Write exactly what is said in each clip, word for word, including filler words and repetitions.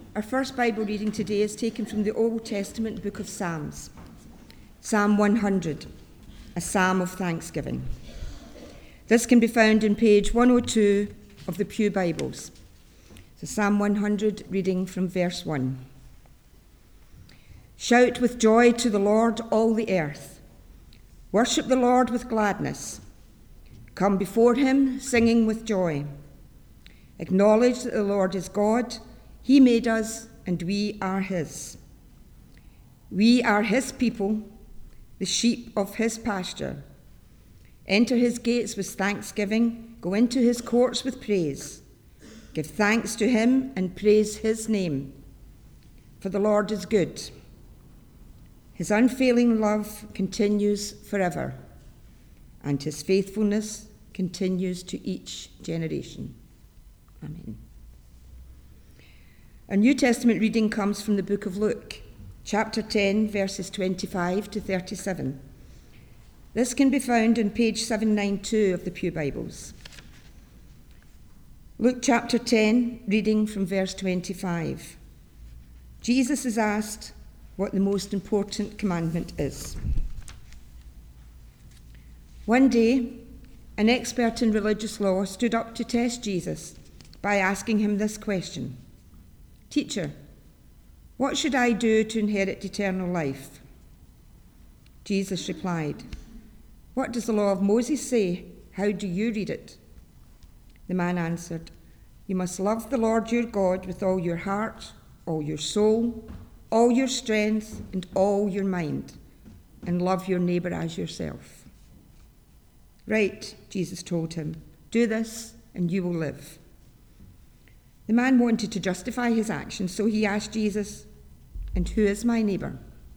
Our first Bible reading today is taken from the Old Testament book of Psalms. Psalm one hundred, a psalm of thanksgiving. This can be found in page one oh two of the Pew Bibles. So Psalm one hundred, reading from verse one. Shout with joy to the Lord, all the earth. Worship the Lord with gladness. Come before him, singing with joy. Acknowledge that the Lord is God. He made us, and we are his. We are his people, the sheep of his pasture. Enter his gates with thanksgiving, go into his courts with praise. Give thanks to him and praise his name, for the Lord is good. His unfailing love continues forever, and his faithfulness continues to each generation. Amen. Our New Testament reading comes from the book of Luke, chapter ten, verses twenty-five to thirty-seven. This can be found on page seven ninety-two of the Pew Bibles. Luke chapter ten, reading from verse twenty-five. Jesus is asked what the most important commandment is. One day, an expert in religious law stood up to test Jesus by asking him this question. Teacher, what should I do to inherit eternal life? Jesus replied, What does the law of Moses say? How do you read it? The man answered, You must love the Lord your God with all your heart, all your soul, all your strength, and all your mind, and love your neighbour as yourself. Right, Jesus told him, do this and you will live. The man wanted to justify his actions, so he asked Jesus, And who is my neighbour?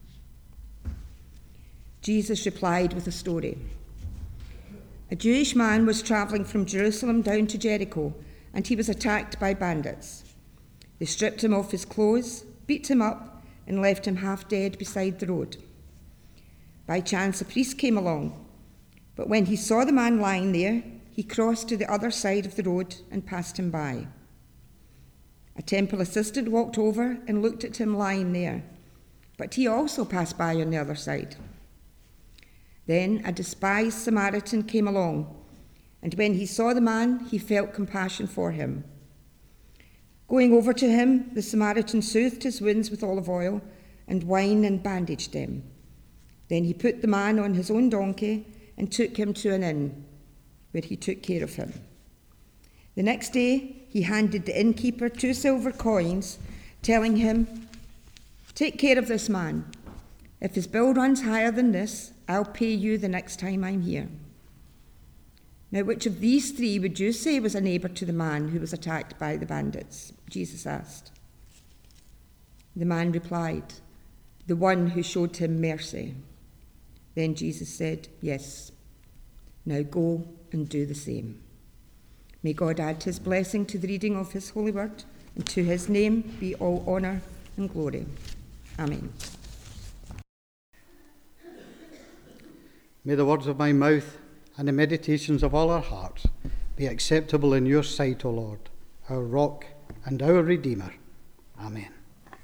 Jesus replied with a story. A Jewish man was travelling from Jerusalem down to Jericho, and he was attacked by bandits. They stripped him of his clothes, beat him up, and left him half dead beside the road. By chance, a priest came along, but when he saw the man lying there, he crossed to the other side of the road and passed him by. A temple assistant walked over and looked at him lying there, but he also passed by on the other side. Then a despised Samaritan came along, and when he saw the man, he felt compassion for him. Going over to him, the Samaritan soothed his wounds with olive oil and wine and bandaged them. Then he put the man on his own donkey and took him to an inn, where he took care of him. The next day, he handed the innkeeper two silver coins, telling him, Take care of this man. If his bill runs higher than this, I'll pay you the next time I'm here. Now, which of these three would you say was a neighbour to the man who was attacked by the bandits? Jesus asked. The man replied, The one who showed him mercy. Then Jesus said, Yes, now go and do the same. May God add his blessing to the reading of his holy word, and to his name be all honour and glory. Amen. May the words of my mouth and the meditations of all our hearts be acceptable in your sight, O Lord, our rock and our Redeemer. Amen.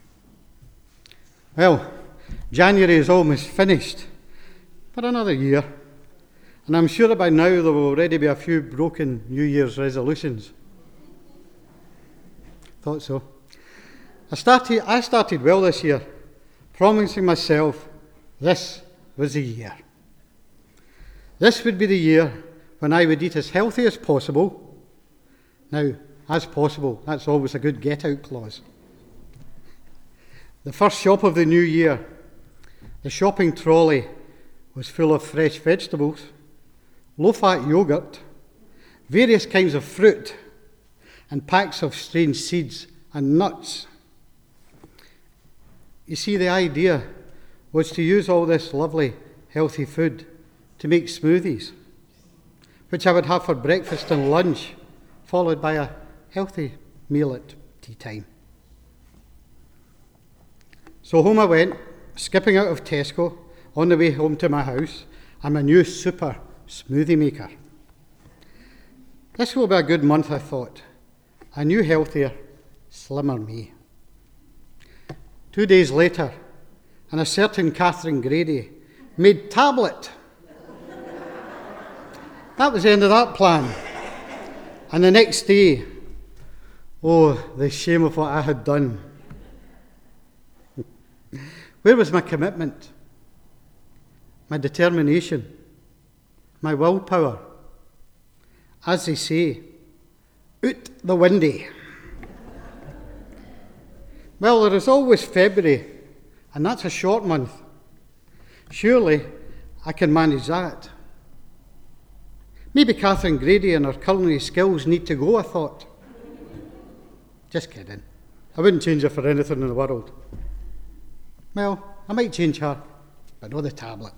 Well, January is almost finished for another year. And I'm sure that by now there will already be a few broken New Year's resolutions. Thought so. I started, I started well this year, promising myself this was the year. This would be the year when I would eat as healthy as possible. Now, as possible, that's always a good get-out clause. The first shop of the new year, the shopping trolley was full of fresh vegetables, low-fat yogurt, various kinds of fruit, and packs of strange seeds and nuts. You see, the idea was to use all this lovely, healthy food to make smoothies, which I would have for breakfast and lunch, followed by a healthy meal at tea time. So home I went, skipping out of Tesco, on the way home to my house, and my new super smoothie maker. This will be a good month, I thought. A new, healthier, slimmer me. Two days later, and a certain Catherine Grady made tablet. That was the end of that plan. And the next day, oh, the shame of what I had done. Where was my commitment? My determination? My willpower? As they say, out the windy. Well, there is always February, and that's a short month. Surely I can manage that. Maybe Catherine Grady and her culinary skills need to go, I thought. Just kidding. I wouldn't change her for anything in the world. Well, I might change her, but not the tablet.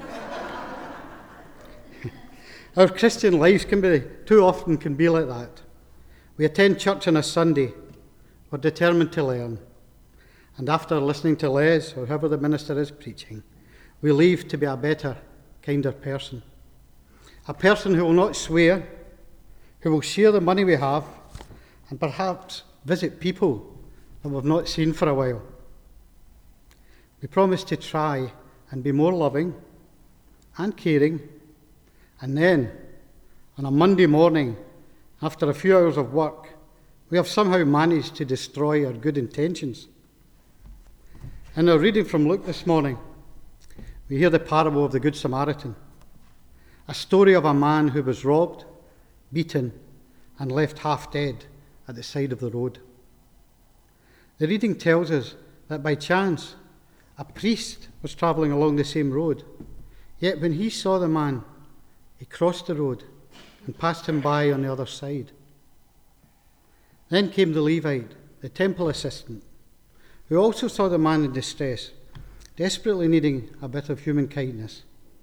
Our Christian lives can be, too often can be like that. We attend church on a Sunday. We're determined to learn. And after listening to Les, or whoever the minister is preaching, we leave to be a better, kinder person. A person who will not swear, who will share the money we have, and perhaps visit people that we've not seen for a while. We promise to try and be more loving and caring, and then, on a Monday morning, after a few hours of work, we have somehow managed to destroy our good intentions. In our reading from Luke this morning, we hear the parable of the Good Samaritan, a story of a man who was robbed, beaten, and left half dead at the side of the road. The reading tells us that by chance, a priest was travelling along the same road, yet when he saw the man, he crossed the road and passed him by on the other side. Then came the Levite, the temple assistant, who also saw the man in distress, desperately needing a bit of human kindness.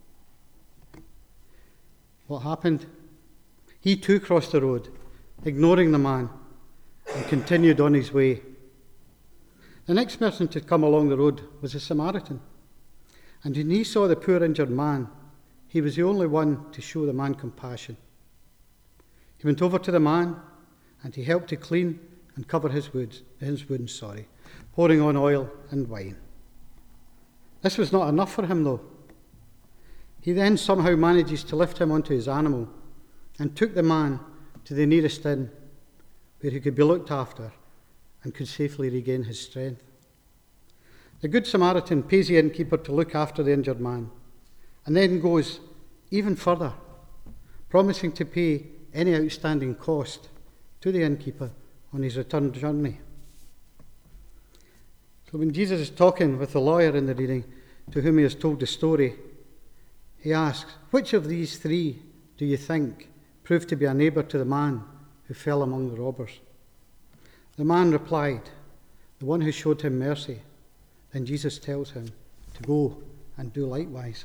What happened? He too crossed the road, ignoring the man, and continued on his way. The next person to come along the road was a Samaritan, and when he saw the poor injured man, he was the only one to show the man compassion. He went over to the man, and he helped to clean and cover his wounds, his wounds, sorry, pouring on oil and wine. This was not enough for him, though. He then somehow manages to lift him onto his animal and took the man to the nearest inn where he could be looked after and could safely regain his strength. The Good Samaritan pays the innkeeper to look after the injured man and then goes even further, promising to pay any outstanding cost to the innkeeper on his return journey. So when Jesus is talking with the lawyer in the reading to whom he has told the story, he asks, which of these three do you think proved to be a neighbour to the man who fell among the robbers? The man replied, the one who showed him mercy. Then Jesus tells him to go and do likewise.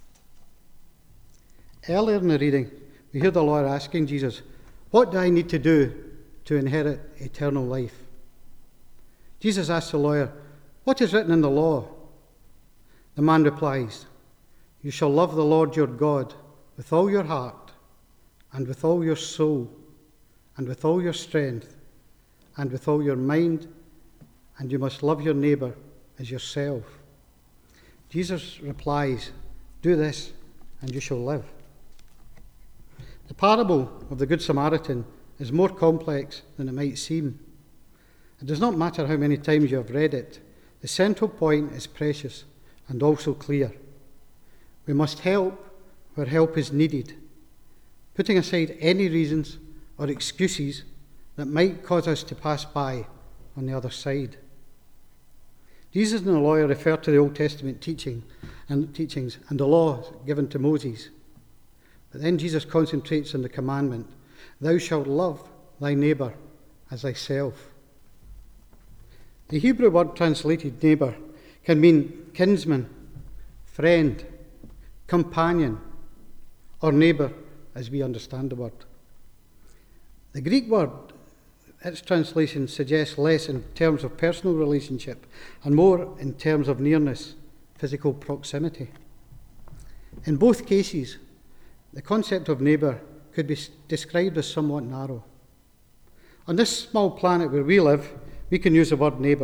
Earlier in the reading, we hear the lawyer asking Jesus, what do I need to do to inherit eternal life? Jesus asks the lawyer, what is written in the law? The man replies, you shall love the Lord your God with all your heart, and with all your soul, and with all your strength, and with all your mind, and you must love your neighbour as yourself. Jesus replies, do this, and you shall live. The parable of the Good Samaritan is more complex than it might seem. It does not matter how many times you have read it. The central point is precious and also clear. We must help where help is needed, putting aside any reasons or excuses that might cause us to pass by on the other side. Jesus and the lawyer refer to the Old Testament teaching and teachings and the law given to Moses. But then Jesus concentrates on the commandment, thou shalt love thy neighbour as thyself. The Hebrew word translated neighbour can mean kinsman, friend, companion, or neighbour as we understand the word. The Greek word, its translation suggests less in terms of personal relationship and more in terms of nearness, physical proximity. In both cases, the concept of neighbour could be described as somewhat narrow. On this small planet where we live, we can use the word neighbour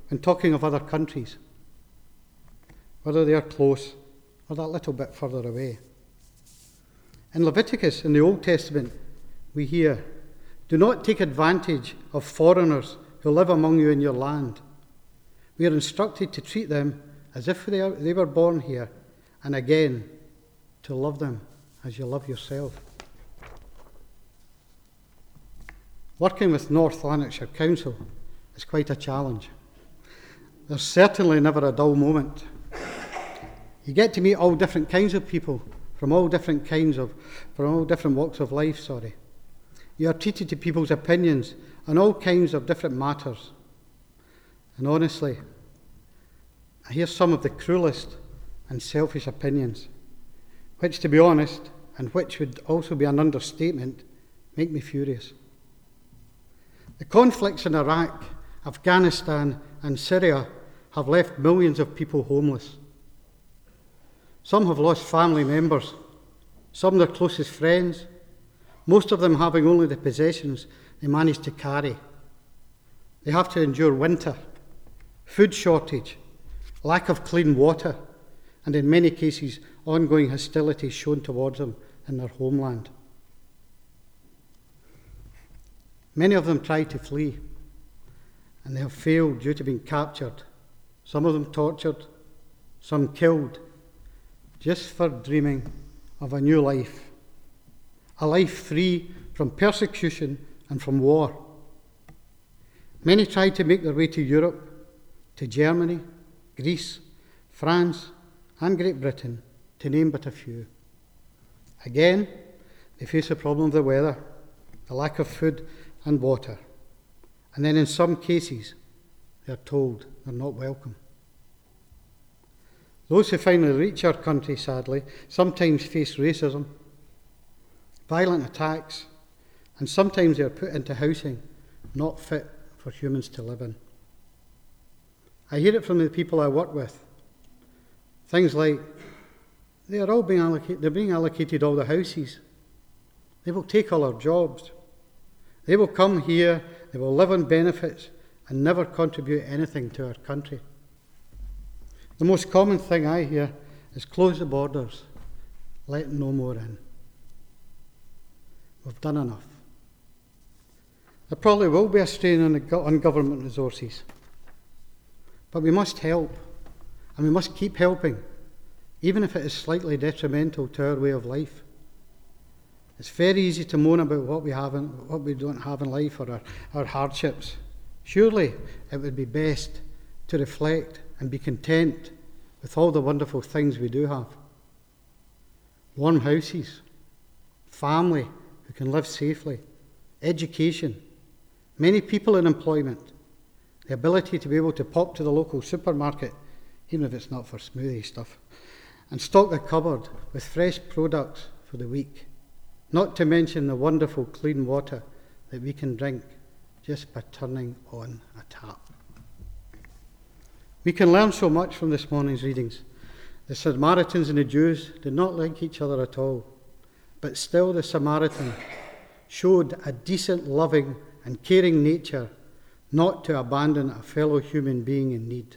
when talking of other countries, whether they are close or that little bit further away. In Leviticus, in the Old Testament, we hear, "Do not take advantage of foreigners who live among you in your land." We are instructed to treat them as if they, are, they were born here, and again, to love them as you love yourself. Working with North Lanarkshire Council is quite a challenge. There's certainly never a dull moment. You get to meet all different kinds of people from all different kinds of, from all different walks of life, sorry. You are treated to people's opinions on all kinds of different matters. And honestly, I hear some of the cruelest and selfish opinions, which, to be honest, and which would also be an understatement, make me furious. The conflicts in Iraq, Afghanistan, and Syria have left millions of people homeless. Some have lost family members, some their closest friends, most of them having only the possessions they managed to carry. They have to endure winter, food shortage, lack of clean water, and in many cases, ongoing hostility shown towards them in their homeland. Many of them tried to flee, and they have failed due to being captured, some of them tortured, some killed, just for dreaming of a new life, a life free from persecution and from war. Many tried to make their way to Europe, to Germany, Greece, France, and Great Britain, to name but a few. Again, they face the problem of the weather, the lack of food and water, and then in some cases, they are told they're not welcome. Those who finally reach our country, sadly, sometimes face racism, violent attacks, and sometimes they are put into housing not fit for humans to live in. I hear it from the people I work with. Things like, they are all being allocated, they're being allocated all the houses. They will take all our jobs. They will come here, they will live on benefits and never contribute anything to our country. The most common thing I hear is close the borders, let no more in. We've done enough. There probably will be a strain on, the, on government resources, but we must help, and we must keep helping, even if it is slightly detrimental to our way of life. It's very easy to moan about what we have and what we don't have in life or our, our hardships. Surely it would be best to reflect and be content with all the wonderful things we do have. Warm houses, family who can live safely, education, many people in employment, the ability to be able to pop to the local supermarket, even if it's not for smoothie stuff, and stock the cupboard with fresh products for the week. Not to mention the wonderful clean water that we can drink just by turning on a tap. We can learn so much from this morning's readings. The Samaritans and the Jews did not like each other at all, but still the Samaritan showed a decent, loving and caring nature not to abandon a fellow human being in need.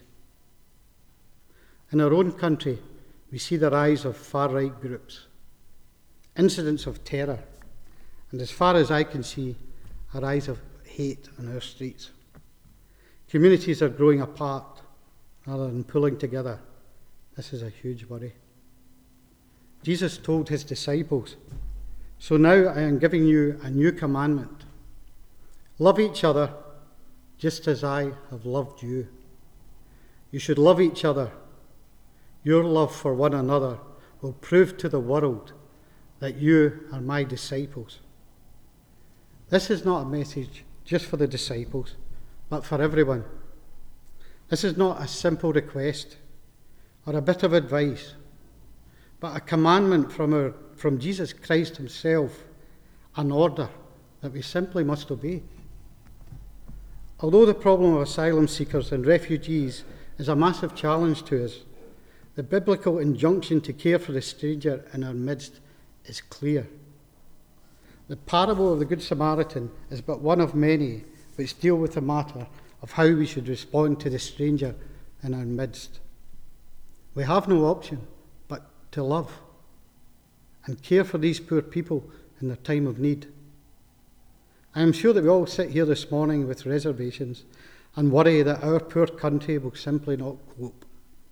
In our own country, we see the rise of far-right groups, incidents of terror, and as far as I can see, a rise of hate on our streets. Communities are growing apart rather than pulling together. This is a huge worry. Jesus told his disciples, "So now I am giving you a new commandment. Love each other just as I have loved you. You should love each other. Your love for one another will prove to the world that you are my disciples." This is not a message just for the disciples, but for everyone. This is not a simple request or a bit of advice, but a commandment from, our, from Jesus Christ himself, an order that we simply must obey. Although the problem of asylum seekers and refugees is a massive challenge to us, the biblical injunction to care for the stranger in our midst is clear. The parable of the Good Samaritan is but one of many which deal with the matter of how we should respond to the stranger in our midst. We have no option but to love and care for these poor people in their time of need. I am sure that we all sit here this morning with reservations and worry that our poor country will simply not cope.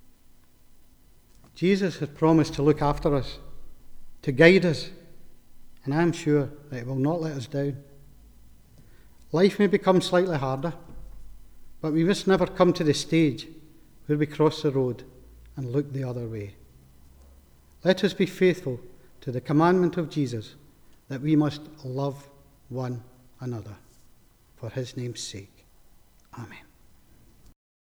Jesus has promised to look after us, to guide us, and I am sure that He will not let us down. Life may become slightly harder, but we must never come to the stage where we cross the road and look the other way. Let us be faithful to the commandment of Jesus that we must love one another for His name's sake. Amen.